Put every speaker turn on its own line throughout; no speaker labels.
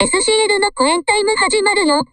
SCL のコエンタイム始まるよ。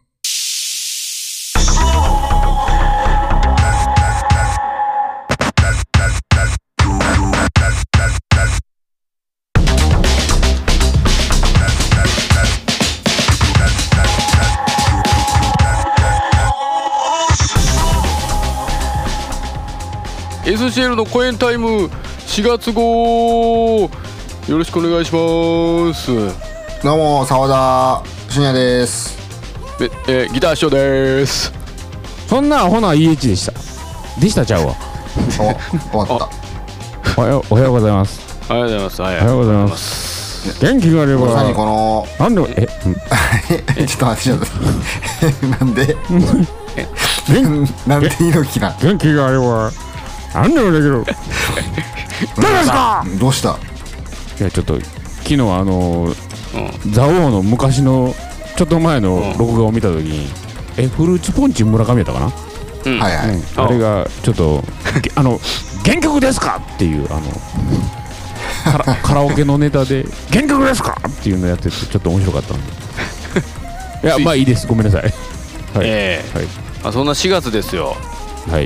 SCL のコエンタイム4月号よろしくお願いします。
どうも澤田俊也です。
ギター師匠です。
そんなアホな EH でしたちゃうわ。
終わった。
おはようございます。
おはようございます。
おはようございます。元気があれば
まさにこの
なんで
ちょっと待ってなんでなんで猪木な
元気があれば何でもできる何ですか。
どうした。
いやちょっと昨日蔵王の昔のちょっと前の録画を見た時にフルーツポンチ村上やったかな、
はいはい、
あれがちょっと原曲ですかっていうカラオケのネタで原曲ですかっていうのやっててちょっと面白かったんでいやまあいいです、ごめんなさい。はい、
はい、そんな4月ですよ。
はい、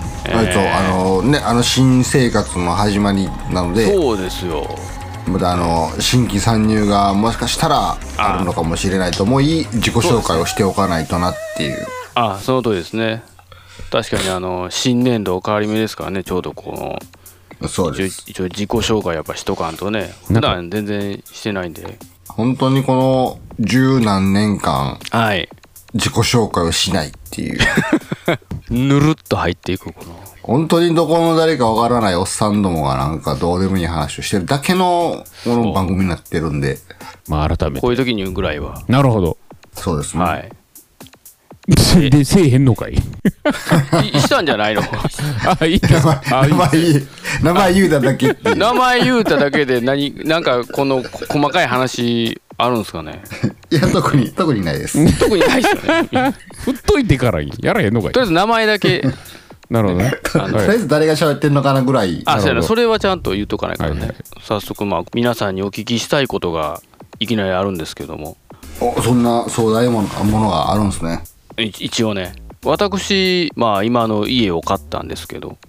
新生活の始まりなので、
そうですよ。
また新規参入がもしかしたらあるのかもしれないと思い自己紹介をしておかないとなっていう。
その通りですね。確かに新年度変わり目ですからね。ちょうどこの
そうです。
一応自己紹介やっぱしとかんとね、普段全然してないんで、
本当にこの十何年間自己紹介をしないっていう
ぬるっと入っていくこの
本当にどこの誰かわからないおっさんどもがなんかどうでもいい話をしてるだけのこの番組になってるんで、
まあ改めて
こういう時にぐらいは。
なるほど。
そうですね。
はい。
でせえへんのかい
したんじゃないの
いいですか。
名前言うただけっていう
名前言うただけでなんかこの細かい話あるんですかね。
いや特にないです。
特にないですよね。
振っといてからやらへんのかい。
とりあえず名前だけ
なるほどね。
とりあえず誰が喋ってんのかなぐらい。
そうやな。それはちゃんと言うとかないからね、
はいはい、
早速皆さんにお聞きしたいことがいきなりあるんですけども。
そんな壮大なものがあるんですね。
一応ね、私今家を買ったんですけど、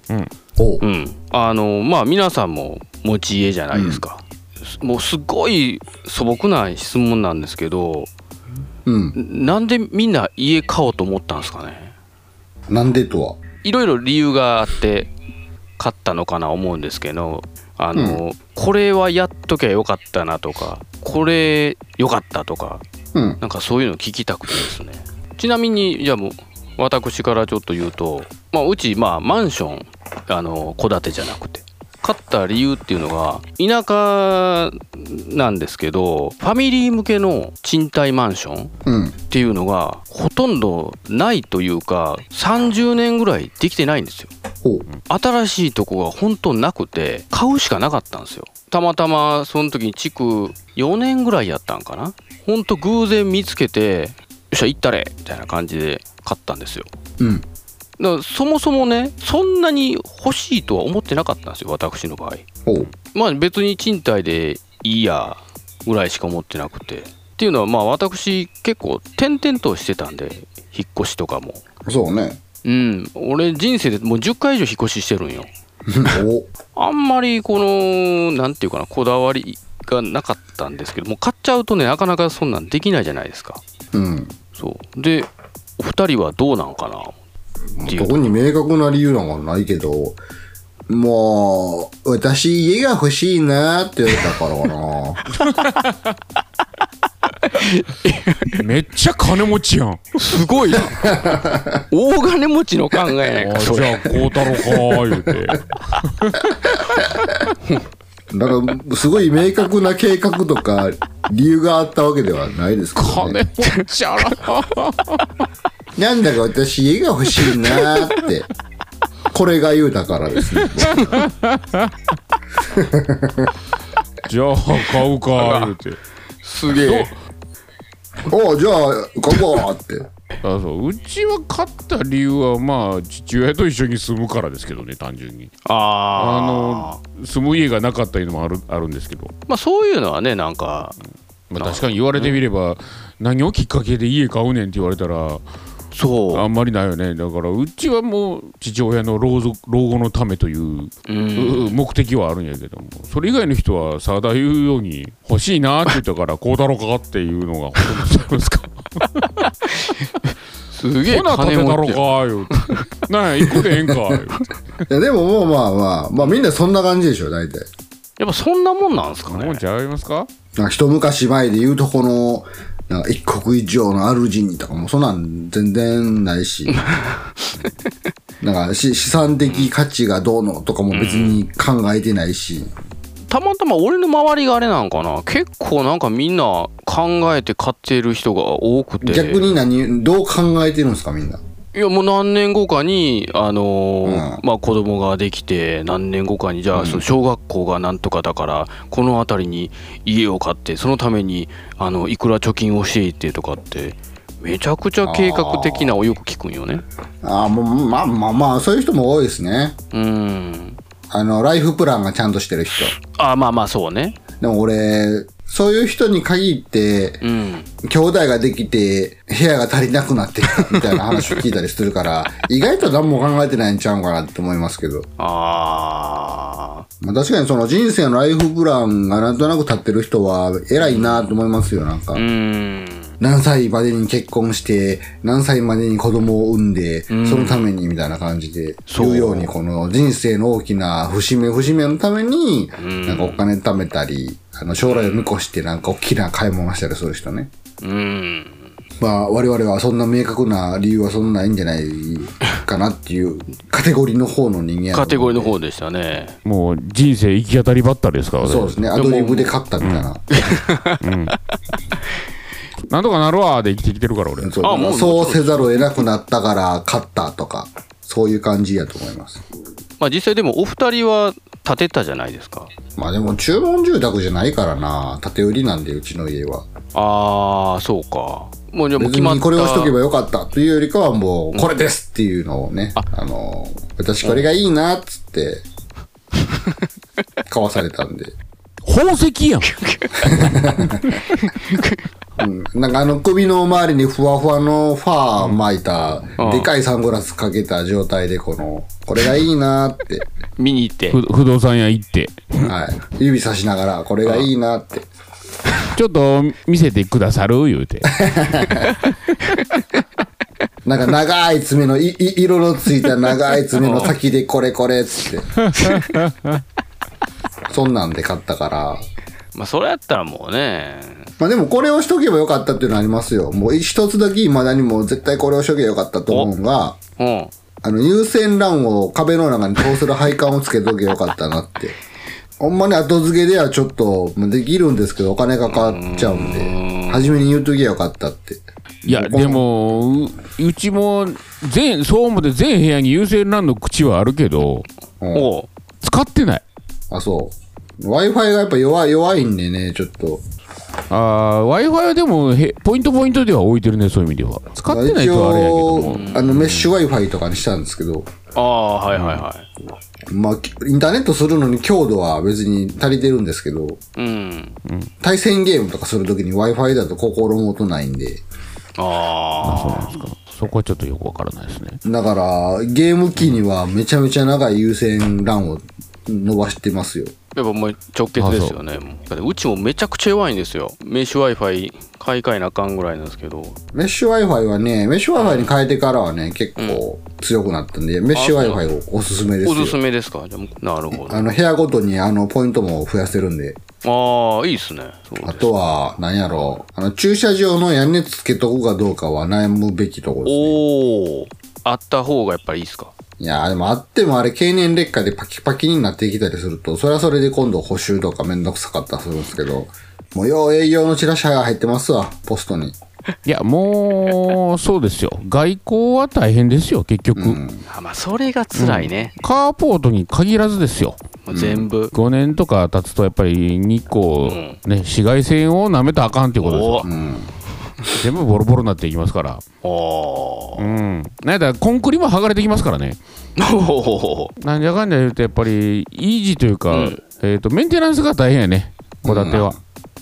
皆さんも持ち家じゃないですか、もうすごい素朴な質問なんですけど、なんでみんな家買おうと思ったんですかね。
なんでとは。
いろいろ理由があって買ったのかな思うんですけど、これはやっときゃよかったなとか、これよかったとか、なんかそういうの聞きたくてですね。ちなみにじゃあもう私からちょっと言うと、うちマンション戸建てじゃなくて買った理由っていうのが田舎なんですけど、ファミリー向けの賃貸マンションっていうのがほとんどないというか、30年ぐらいできてないんですよ。新しいとこが本当なくて買うしかなかったんですよ。たまたまその時に築4年ぐらいやったんかな。本当偶然見つけて、よっしゃ行ったれみたいな感じで買ったんですよ。だからそもそもね、そんなに欲しいとは思ってなかったんですよ、私の場合。別に賃貸でいいやぐらいしか思ってなくて。っていうのは私結構転々としてたんで、引っ越しとかも。
そうね。
俺人生でもう10回以上引っ越ししてるんよ。あんまりこのなんていうかな、こだわりがなかったんですけども、買っちゃうとね、なかなかそんなんできないじゃないですか。そうで、お二人はどうなんかなっていう。
どこに明確な理由なんかないけど、もう私家が欲しいなって言ったからかな。
めっちゃ金持ちやん。
すごいな。大金持ちの考えないか。
じゃあこうたろか言うて。
なんかすごい明確な計画とか理由があったわけではないですけどね。
金持ちやな。
なんだか私家が欲しいなってこれが言うたからですね。
じゃあ買うか言うて。
すげえ。
じゃあ買おうって。
うちは買った理由は父親と一緒に住むからですけどね、単純に。住む家がなかったいうのもあるんですけど、
そういうのはね、なんか
まあ、確かに言われてみれば、何をきっかけで家買うねんって言われたら
そう
あんまりないよね。だからうちはもう父親の老後のためという目的はあるんやけども、それ以外の人は澤田言うように欲しいなって言ったからこうだろうかっていうのがほとんどちゃいますか。
すげえ
ほな建てだろうか言うてなんや1個でええんか言うて。
いやでももうまあみんなそんな感じでしょ大体。
やっぱそんなもんなんですかね。
もんちゃいますか。
なんか一昔前で言うとこのなんか一国一城の主にとかもそんなん全然ないしなんか資産的価値がどうのとかも別に考えてないし、
たまたま俺の周りがあれなんかな、結構なんかみんな考えて買ってる人が多くて。
逆にどう考えてるんですかみんな。
いやもう何年後かにまあ子供ができて、何年後かにじゃあその小学校がなんとかだからこの辺りに家を買ってそのためにいくら貯金をしていってとかってめちゃくちゃ計画的なをよく聞くんよね。
もうまあそういう人も多いですね。ライフプランがちゃんとしてる人。
まあそうね。
でも俺そういう人に限って、兄弟ができて部屋が足りなくなってきたみたいな話を聞いたりするから意外と何も考えてないんちゃうかなって思いますけど。まあ確かにその人生のライフプランがなんとなく立ってる人は偉いなと思いますよ。なんか何歳までに結婚して何歳までに子供を産んでそのためにみたいな感じで言うように、この人生の大きな節目のためになんかお金貯めたり将来を見越してなんか大きな買い物したりする人ね。まあ我々はそんな明確な理由はそんなないんじゃないかなっていうカテゴリーの方の人間。
カテゴリーの方でしたね。
もう人生行き当たりばったりですからね。
そうですね。アドリブで勝ったみたいな。
なんとかなるわで生きてきてるから俺。
そうせざるを得なくなったから勝ったとかそういう感じやと思います。
まあ実際でもお二人は建てたじゃないですか。
まあでも注文住宅じゃないからな、建て売りなんでうちの家は。
そうか。もうじゃあ
別にこれをしとけばよかったというよりかはもうこれですっていうのをね、私これがいいなっつって買わされたんで。
宝石やん。
なんか首の周りにふわふわのファー巻いた、でかいサングラスかけた状態でこれがいいなって
見に行って
不動産屋行って、
指さしながらこれがいいなって
ちょっと見せてくださる言うて
なんか長い爪の色のついた長い爪の先でこれっつってそんなんで買ったから。
まあそれやったらもうね。
まあでもこれをしとけばよかったっていうのありますよ。もう一つだけ未だにもう絶対これをしとけばよかったと思うのが、有線 LAN を壁の中に通せる配管をつけとけばよかったなって。ほんまに後付けではちょっとできるんですけどお金かかっちゃうんで、初めに言うときゃよかったって。
いやでもうちもそう思って全部屋に有線 LAN の口はあるけど、使ってない。
そう。Wi-Fi がやっぱ弱いんでね、ちょっと。
Wi-Fi はでもポイントでは置いてるね、そういう意味では。使ってないとあれやけども。
メッシュ Wi-Fi とかにしたんですけど。まあ、インターネットするのに強度は別に足りてるんですけど、対戦ゲームとかするときに Wi-Fi だと心もとないんで。
そうなんですか。そこはちょっとよくわからないですね。
だから、ゲーム機にはめちゃめちゃ長い有線 LAN を伸ばしてますよ。
やっぱもう直結ですよね。うちもめちゃくちゃ弱いんですよ。メッシュ Wi-Fi 買い替えなあかんぐらいなんですけど。
メッシュ Wi-Fi はね、メッシュ Wi-Fi に変えてからはね、結構強くなったんで、メッシュ Wi-Fi をおすすめですよ。
おすすめですか。なるほど。
部屋ごとにポイントも増やせるんで。
いいっすね。
あとは、何やろう。駐車場の屋根つけとくかどうかは悩むべきところですね。
あった方がやっぱりいいっすか。
いやでもあってもあれ経年劣化でパキパキになってきたりすると、それはそれで今度補修とかめんどくさかったりするんですけど、もう営業のチラシが入ってますわ、ポストに。
いやもうそうですよ。外交は大変ですよ結局。
まあそれが辛いね。
カーポートに限らずですよ。
全部
5年とか経つとやっぱり日光ね、紫外線をなめたらあかんっていうことですよ。全部ボロボロになっていきますから。なんやったらコンクリも剥がれてきますからね。なんじゃかんじゃ言うとやっぱり維持というか、メンテナンスが大変やね、戸建ては。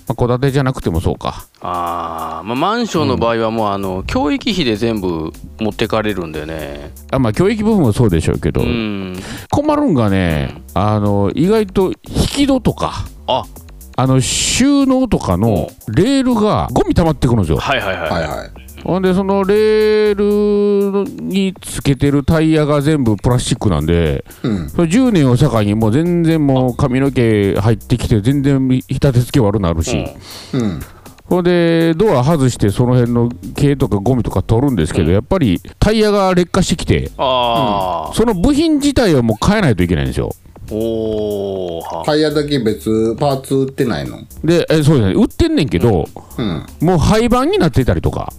戸建てじゃなくてもそうか。
マンションの場合はもう教育費で全部持ってかれるんでね。
教育部分もそうでしょうけど、困るんがね、意外と引き戸とか収納とかのレールがゴミ溜まってくるんですよ。
はいはいはいはい。
ほんでそのレールにつけてるタイヤが全部プラスチックなんで、それ10年を境にもう全然もう髪の毛入ってきて全然板手つき悪なるし、ほんでドア外してその辺の毛とかゴミとか取るんですけど、やっぱりタイヤが劣化してきて、その部品自体をもう変えないといけないんですよ。
タイヤだけ別パーツ売ってないの
で、そうですね、売ってんねんけど、もう廃盤になってたりとか、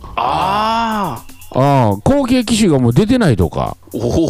後継機種がもう出てないとか、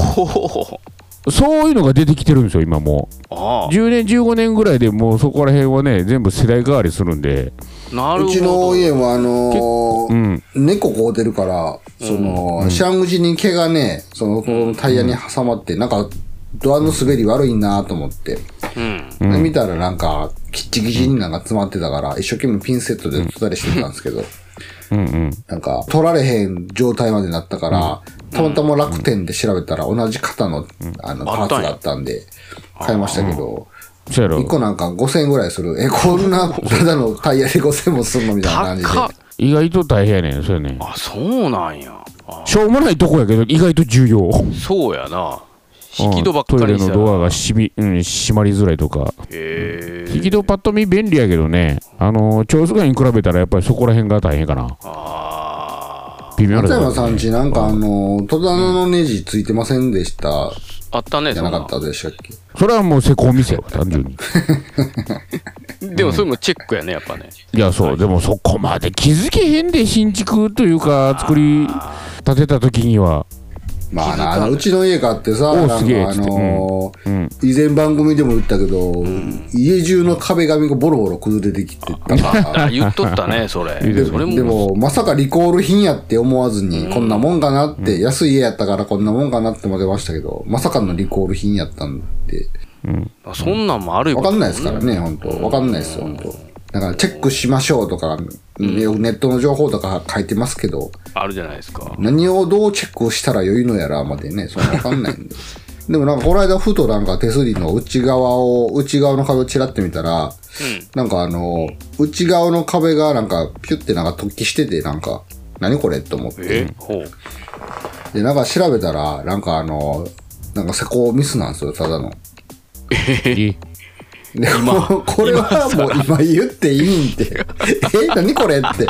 そういうのが出てきてるんですよ今もう。10年15年ぐらいでもうそこら辺はね全部世代代わりするんで。
なるほど。
うちの家は猫飼うてるから、そのシャン口に毛がね、そのタイヤに挟まって、なんかドアの滑り悪いなと思って、で見たらなんかキッチキチになんか詰まってたから、一生懸命ピンセットで取ったりしてたんですけど、なんか取られへん状態までなったから、たまたま楽天で調べたら同じ型のパーツだったんで買いましたけど、1個なんか5000円ぐらいする。こんなただのタイヤで5000円もすんのみたいな感じで。
意外と大変やねん、それね。
そうなんや。
しょうもないとこやけど意外と重要。
そうやな。引き戸ばっかり
トイレのドアが閉まりづらいとか。引き戸パッと見便利やけどね、長寿街に比べたらやっぱりそこら辺が大変かな。微妙な。
松山さんちなんか戸棚のネジついてませんでした？
あったね。
じゃなかったでしたっけ？
それはもう施工店よ単純に。
でもそれもチェックやねやっぱね。
いやそう、でもそこまで気づけへんで、新築というか作り建てた時には。
うちの家買ってさ、なんか以前番組でも言ったけど、家中の壁紙がボロボロ崩れてきてたから
言っとったねそれ。
でもまさかリコール品やって思わずに、こんなもんかなって、安い家やったからこんなもんかなって思ってましたけど、まさかのリコール品やったんで、
そんなんもあるよ。
分かんないですからね、本当分かんないですよ、本当。だからチェックしましょうとか、ネットの情報とか書いてますけど、
あるじゃないですか。
何をどうチェックしたら良いのやらまでね、そんな分かんないんで。でもなんかこの間ふとなんか手すりの内側の壁をチラって見たら、なんか内側の壁がなんかピュってなんか突起してて、なんか何これって思って、でなんか調べたらなんかなんか施工ミスなんですよ、ただの。でこれはもう今言っていいんで何これって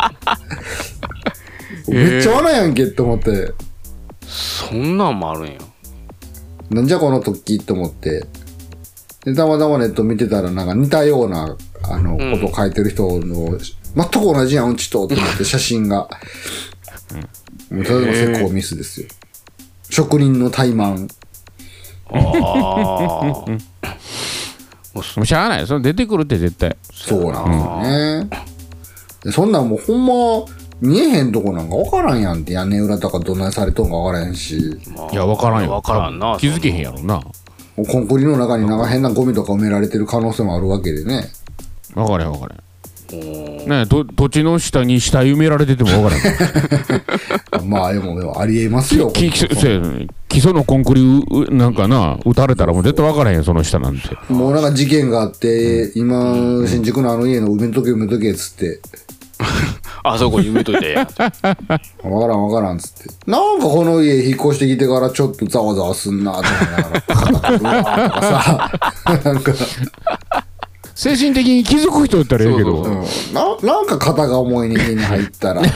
めっちゃ笑やんけって思って、
そんなんもあるんや。
なんじゃこの突起って思って、でたまたまネット見てたらなんか似たようなこと書いてる人の全く同じやんうちとって思って写真がもうただの施工ミスですよ。職人の怠慢。
もうしゃあない、それ出てくるって絶対。
そうなんですよね。でそんなんもうほんま見えへんとこなんか分からんやんって、屋根裏とかどんなにされとんか分からへんし。
いや分からんよ。
分からんな。
気づけへんやろな。
コンクリの中になんか変なゴミとか埋められてる可能性もあるわけでね。
分からへん分からへん。ね、土地の下に死体埋められてても分からん。
でもありえますよ。
基礎のコンクリなんかな打たれたらもう絶対分からへん、その下なんて。
もうなんか事件があって、今新宿の家の埋めとけっつって
あそこに埋めといて
分からんっつって、なんかこの家引っ越してきてからちょっとざわざわすんなと思いながらうわーとかさなんか
精神的に気づく人だったらいいけど、
なんか肩が重いに家に入ったら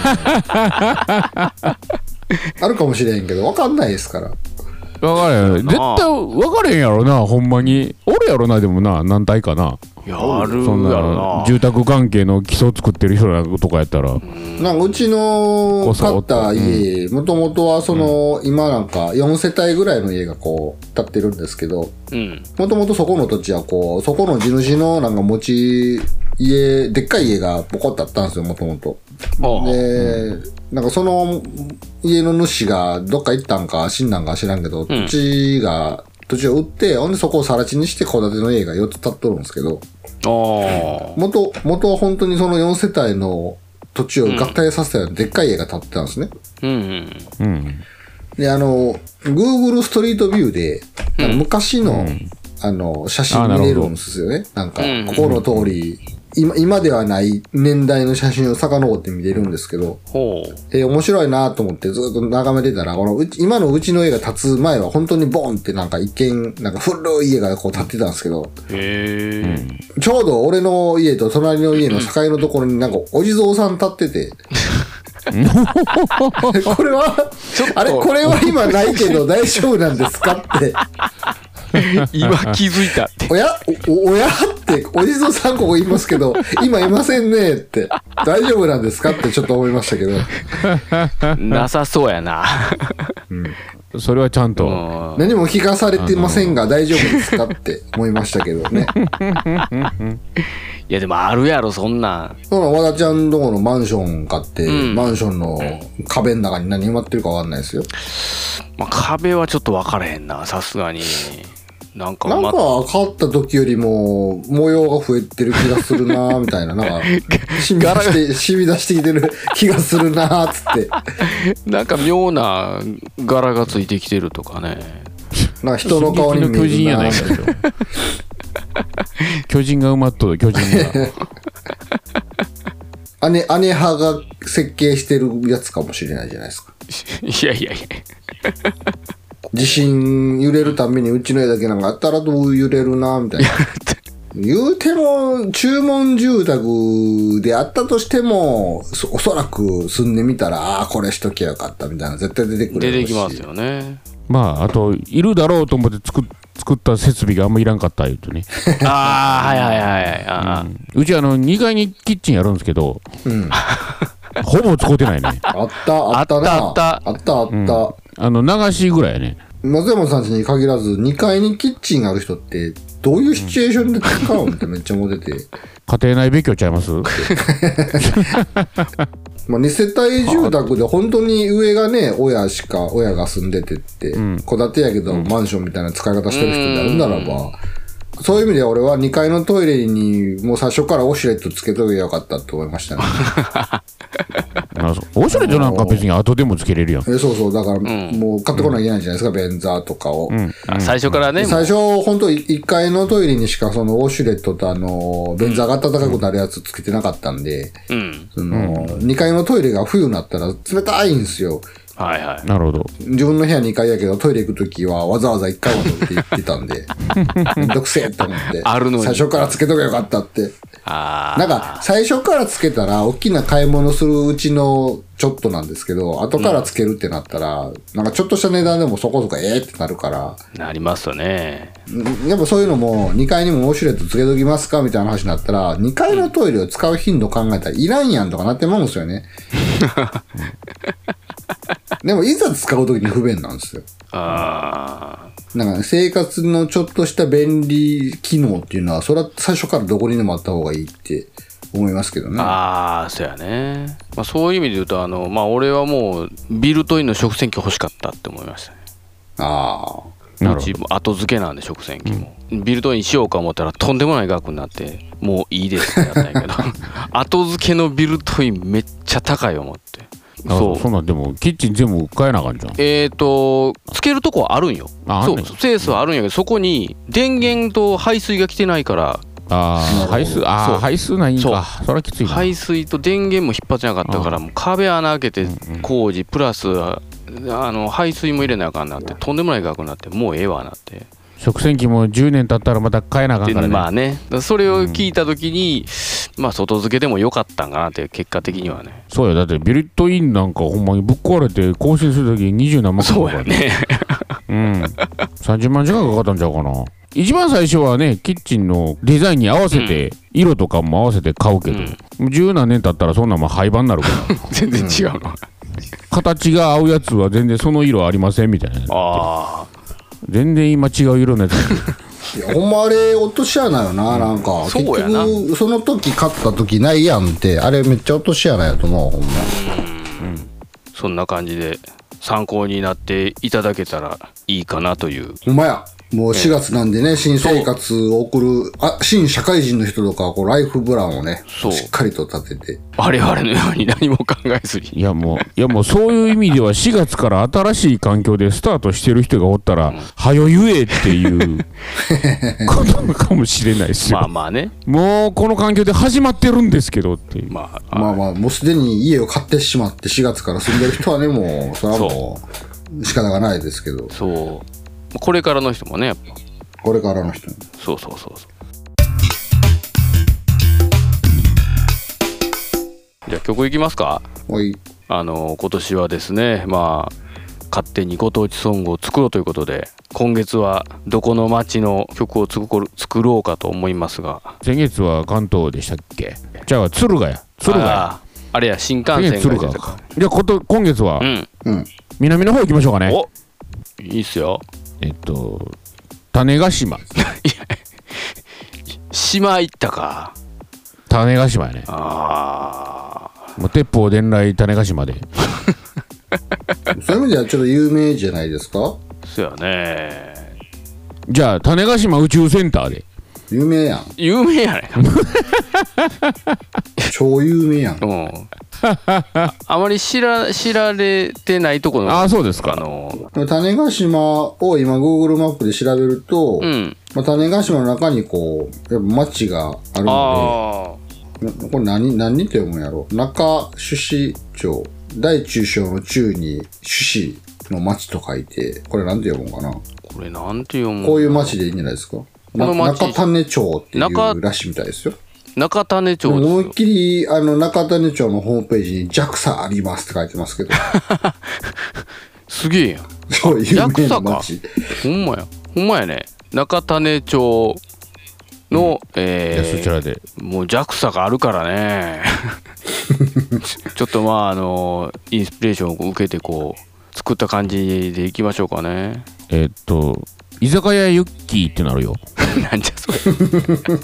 あるかもしれへんけど分かんないですから。
分からへん、絶対分かれへんやろな、ほんまにおるやろな。でもな、何体かな、
ある
そんな住宅関係の基礎作ってる人とかやったら、
なんかうちの買った家、もともとは今なんか4世帯ぐらいの家がこう建ってるんですけど、もともとそこの土地はこう、そこの地主のなんか持ち家、でっかい家がポコッとあったんですよ、もともと。で、なんかその家の主がどっか行ったんか死んだんか知らんけど、土地を売って、ほんでそこを更地にして戸建ての家が4つ建っとるんですけど、 元は本当にその4世帯の土地を合体させたようなでっかい家が建ってたんですね。で、Google ストリートビューで、昔の、写真見れるんですよね。なんか、ここの通り、今ではない年代の写真を遡って見れるんですけど、面白いなと思ってずっと眺めてたら、今のうちの家が建つ前は本当にボンってなんか一見、なんか古い家がこう建ってたんですけど、ちょうど俺の家と隣の家の境のところになんかお地蔵さん立ってて、これは、これは今ないけど大丈夫なんですかって。
今気づいたって。
おやってお地蔵さんここいますけど今いませんねって大丈夫なんですかってちょっと思いましたけど
なさそうやな、
それはちゃんと
何も聞かされてませんが大丈夫ですかって思いましたけどね。
いやでもあるやろそんなん。
和田ちゃんとこのマンション買って、マンションの壁の中に何埋まってるか分かんないですよ。
壁はちょっっと分からへんな、さすがに。なんか買
った時よりも模様が増えてる気がするなみたいな、なんか染み出してきてる気がするなつって
なんか妙な柄がついてきてるとかね。
なんか人の顔に見えるな。巨人やないか
巨人が埋まっとる、巨人が
姉派が設計してるやつかもしれないじゃないですか。
いやいやいや
地震揺れるたびにうちの家だけなんかあったらどう揺れるなみたいな言うても注文住宅であったとしてもおそらく住んでみたらこれしときゃよかったみたいな絶対出てくるし、
出てきますよね。
あといるだろうと思って作った設備があんまいらんかった言うとね
はいはいはい、
うち2階にキッチンやるんですけど、ほぼ使うてないね。
あった
流しぐらいやね。
松山さんちに限らず2階にキッチンがある人ってどういうシチュエーションで使うんってめっちゃ思ってて
家庭内別居ちゃいます
2世帯住宅で本当に上がね親が住んでてって戸建てやけどマンションみたいな使い方してる人であるならば、そういう意味では俺は2階のトイレにもう最初からウォシュレットつけとけばよかったって思いましたね。
ウォシュレットなんか別に後でもつけれるやん。
そうだからもう買ってこなきゃいけないじゃないですか、便座とかを、
最初からね。
最初本当1階のトイレにしかそのウォシュレットと便座が暖かくなるやつつけてなかったんで、2階のトイレが冬になったら冷たいんですよ。
はいはい。
なるほど。
自分の部屋2階やけどトイレ行くときはわざわざ1階までって言ってたんでめんどくせえと思って最初からつけとけばよかったって。なんか最初からつけたら大きな買い物するうちのちょっとなんですけど、後からつけるってなったら、なんかちょっとした値段でもそこそこってなるから
なりますよね。
やっぱそういうのも2階にもウォシュレットつけときますかみたいな話になったら2階のトイレを使う頻度考えたらいらんやんとかなってまうんですよねでもいざ使うときに不便なんですよ。なんか生活のちょっとした便利機能っていうのはそれは最初からどこにでもあった方がいいって思いますけどね。
そうやね。そういう意味で言うと俺はもうビルトインの食洗機欲しかったって思いましたね。うちも後付けなんで食洗機も、ビルトインしようか思ったらとんでもない額になってもういいですってなったんやけど後付けのビルトインめっちゃ高い思って。
そんなんでもキッチン全部変えなあかんじゃん。
つけるとこはあるんよ。そうスペースはあるんやけど、そこに電源と排水が来てないから、排水ないんか。それはきついな。排水と電源も引っ張ってなかったから、もう壁穴開けて工事プラス排水も入れなあかんなってとんでもない額になって、もうええわなって。
食洗機も10年経ったらまた変えなあかんからね。
それを聞いた時に、外付けでもよかったんかなって結果的にはね。
そうや、だってビルトインなんかほんまにぶっ壊れて更新する時に20何万かかるからね。30万近くかかったんちゃうかな。一番最初はね、キッチンのデザインに合わせて、色とかも合わせて買うけど、10何年経ったらそんなもん廃盤になるから
全然違うの
形が合うやつは全然その色ありませんみたいな。全然今違う色のやつ
いやほんまあれ落とし穴よな。なんか結局その時買った時ないやんって、あれめっちゃ落とし穴やと思う。ほんま
そんな感じで参考になっていただけたらいいかなという。
ほんまやもう4月なんでね、新生活を送る、新社会人の人とかはこうライフプランをね、しっかりと立てて。
我々のように何も考えずに。
いやもうそういう意味では4月から新しい環境でスタートしてる人がおったら、はよ言えっていうことかもしれないですよ。
まあまあね。
もうこの環境で始まってるんですけどっていう。
まあもうすでに家を買ってしまって4月から住んでる人はね、もう、それはもう仕方がないですけど。
そう。これからの人もね、やっぱ。
これからの人。
そう。じゃあ曲いきますか。
はい。
今年はですね、まあ勝手にご当地ソングを作ろうということで、今月はどこの町の曲を作ろうかと思いますが、
先月は関東でしたっけ？じゃあ敦賀や。
あれや、新幹線が出てたか。
じゃあ今月は、南の方行きましょうかね。
お、いいっすよ。
種子島。
島行ったか。
種子島やね。もう鉄砲伝来種子島で。
そういう意味ではちょっと有名じゃないですか。
そうやね。
じゃあ種子島宇宙センターで。
有名やん。
有名やね。
超有名やん。
あまり知られてないところの。
あ、そうですか。
種子島を今 Google マップで調べると、種子島の中にこう、やっぱ町があるので、これ何て読むんやろ。中種子町。大中小の中に種子の町と書いて、これなんて読むんかな。
これなんて読むんかな。
こういう町でいいんじゃないですか。中種町っていうらしいみたいですよ。
中種町ですよ。
思いっきり中種町のホームページに JAXA ありますって書いてますけど。
すげえやん。
そう有名な町。
ほんまやね。中種町の、
そちらで
もう JAXA があるからね。ちょっとインスピレーションを受けてこう作った感じでいきましょうかね。
居酒屋ユッキーってなるよ。
なんじゃそれ。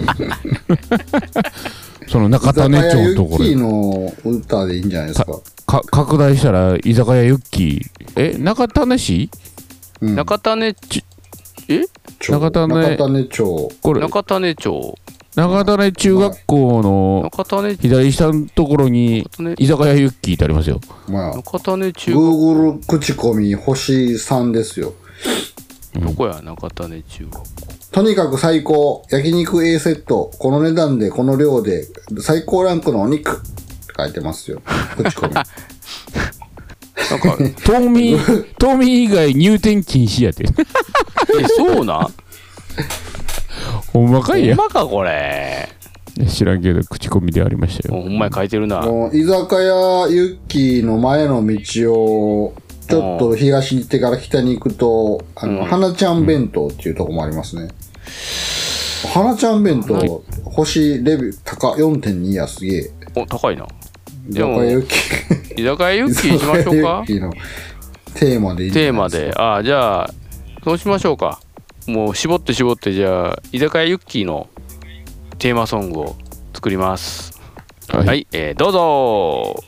その中種町とこれ。
居酒屋ユッキーの歌でいいんじゃないですか。
拡大したら居酒屋ユッキー。中種市？
中種町。
中種町。
これ中種町。
中種中学校の左下のところに居酒屋ユッキーってありますよ。
中種中
Google 口コミ星3ですよ。
どこや中種中学校。
とにかく最高。焼肉 A セット。この値段でこの量で最高ランクのお肉って書いてますよ。口コミ。なんか
冬眠以外入店禁止やて。
そうなん？
ほんまかいや。
ほんまかこれ。
知らんけど口コミでありましたよ。
ほんまに書いてるな。
居酒屋ユッキーの前の道をちょっと東に行ってから北に行くと花ちゃん弁当っていうとこもありますね。花ちゃん弁当星レビュー高 4.2 やすげえ。
お高いな。
居酒屋ユッキー。
居酒屋ユッキーにしましょうか。
居酒屋ユッキーのテーマでいいんじゃないですか。
テーマで。じゃあそうしましょうか。もう絞ってじゃあ居酒屋ユッキーのテーマソングを作ります。はい、どうぞ。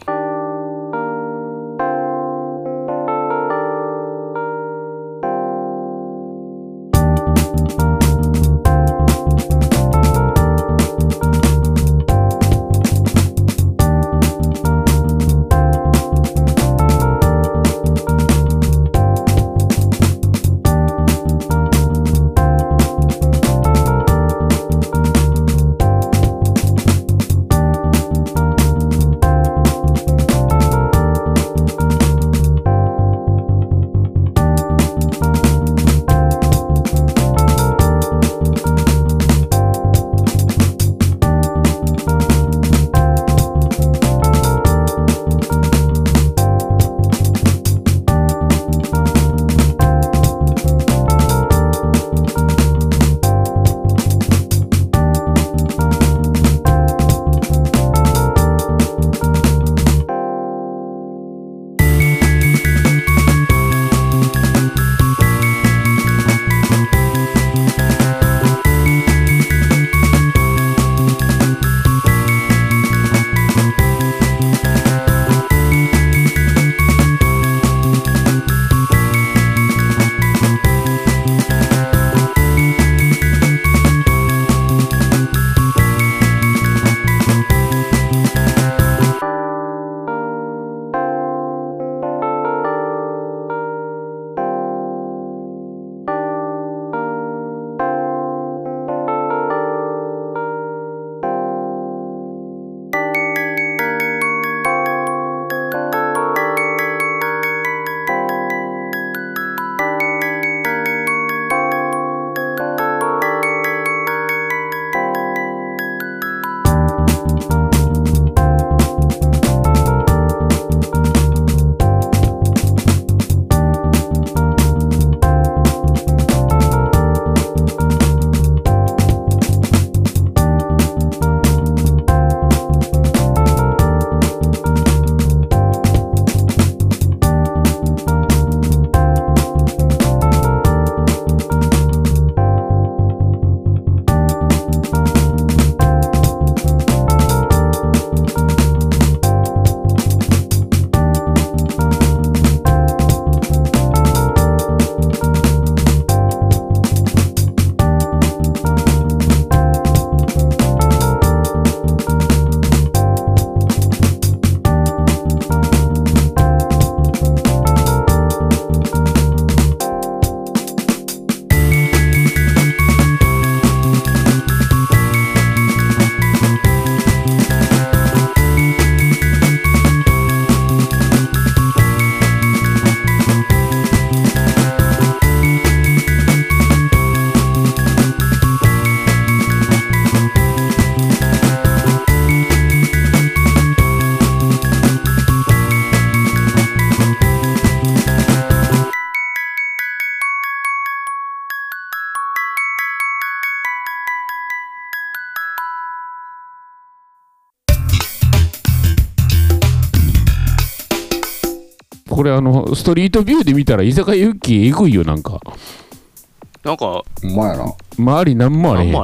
これストリートビューで見たら居酒屋ユッキーえぐいよ。なんか
ほんまやな。
周り何もあれへん。
ま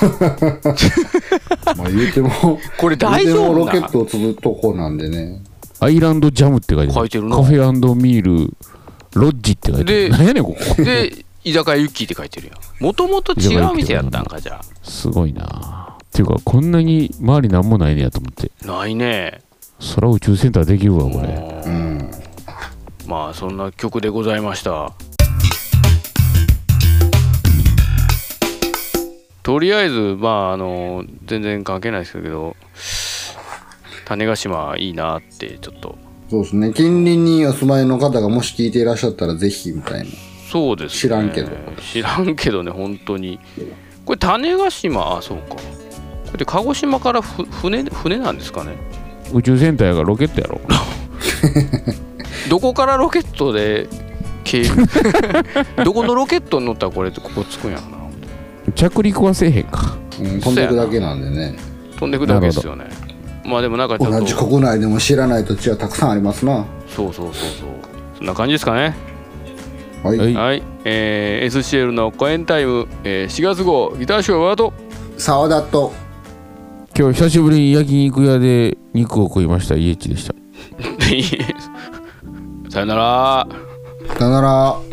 あ言うても
これ大丈夫な
ロケットを積むとこなんでね。
アイランドジャムって書いてる。
書いてるな。
カフェ&ミールロッジって書いてる。何やねんここ。
で居酒屋ユッキーって書いてるやん。もともと違う店やったんか。じゃあ
すごいな。っていうかこんなに周り何もないねやと思って。
ないね。
空宇宙センターできるわこれ。
まあそんな曲でございました。とりあえず全然関係ないですけど、種子島いいなってちょっと。
そうですね。近隣にお住まいの方がもし聞いていらっしゃったらぜひみたいな。
そうですね。知らんけどね、本当に。これ種子島、そうか。これで鹿児島から船なんですかね。
宇宙センターやからロケットやろ。
どこからロケットでどこのロケットに乗ったらこれってここ着くんやろな。
着陸はせえへんか。
飛んでいくだけなんでね。
飛んでいくだけですよね。まあでもなんかちょっと
同じ国内でも知らない土地はたくさんありますな。
そうそんな感じですかね。
はい、
はい。SCL のコエンタイム、4月号ギターショーワード
沢田と
今日久しぶりに焼肉屋で肉を食いました。イエッチでした。
さよなら。
さよなら。